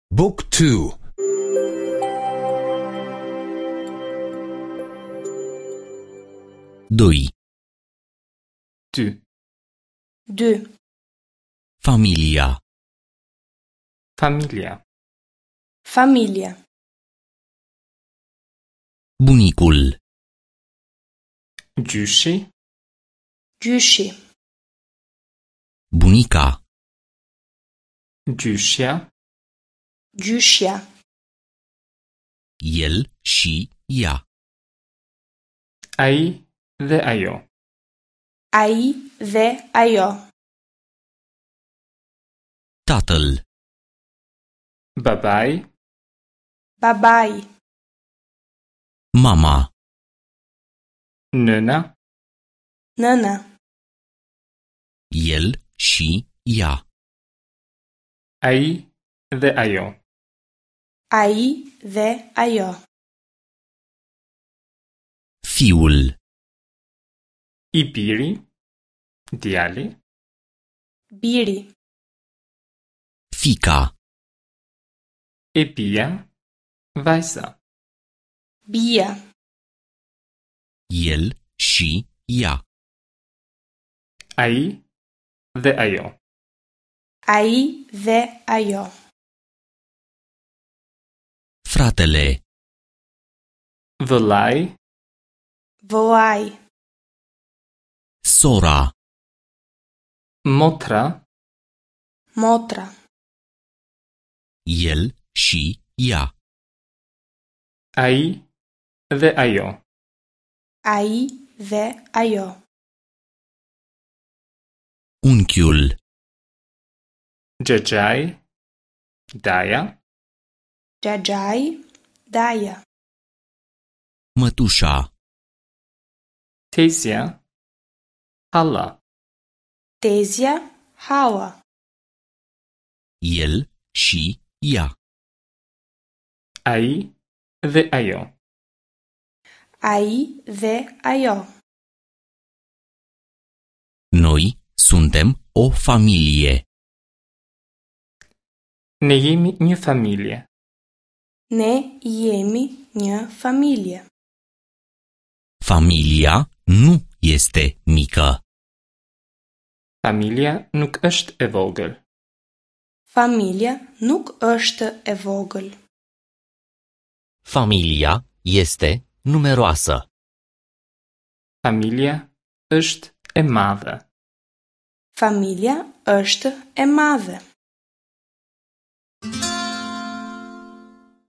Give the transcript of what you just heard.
Book 2. 2. 2. 2. Familia. Familia. Familia. Bunicul. Gjyshi. Gjyshi. Bunica. Gjyshja. Gjyshja. El și ea. Ai dhe ajo. Ai dhe ajo. Tatăl. Babai. Babai. Mama. Nëna. Nëna. El și ea. Ai dhe ajo. Ai dhe ajo. Fiul. I biri. Djali. Biri. Fica. E bia. Vajza. Bia. El și ea. Ai dhe ajo. Ai dhe ajo. Fratele. Vëllai. Vëllai. Sora. Motra. Motra. El și ea. Ai dhe ajo. Ai dhe ajo. Unchiul. Xhaxhai. Daja. Xhaxhai. Daja. Mătușa. Tezja. Halla. Tezja. Halla. El și ea. Ai dhe ajo. Ai dhe ajo. Noi suntem o familie. Ne jemi një familje. Ne jemi një familje. Familia nu este mică. Familia nuk është e vogël. Familia nuk është e vogël. Familia este numeroasă. Familia është e madhe. Familia është e madhe.